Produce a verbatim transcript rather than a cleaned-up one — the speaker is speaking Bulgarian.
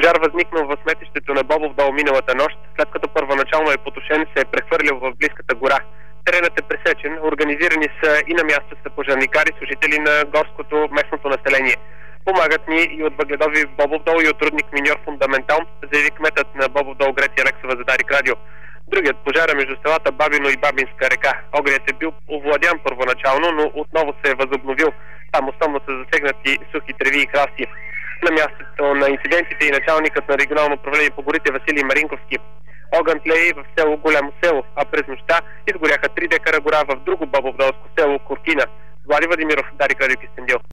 Пожар възникнал в сметището на Бобов дол миналата нощ, след като първоначално е потушен, се е прехвърлил в близката гора. Теренът е пресечен, организирани са и на място са пожарникари, служители на горското местното население. Помагат ни и от Въгледови в Бобов дол и от рудник Миньор Фундаментал, заяви кметът на Бобов дол Греция Алексова за Дарик Радио. Другият пожар е между селата Бабино и Бабинска река. Огнят е бил овладян първоначално, но отново се е възобновил. Там основно са засегнати сухи треви и храсти. На мястото на инцидентите и началникът на регионално управление по горите Василий Маринковски. Огън тлее в село Голямо село, а през нощта изгоряха три декара гора в друго бобовдолско село Куркина. Влади Владимиров, Дарик Радио, Кюстендил.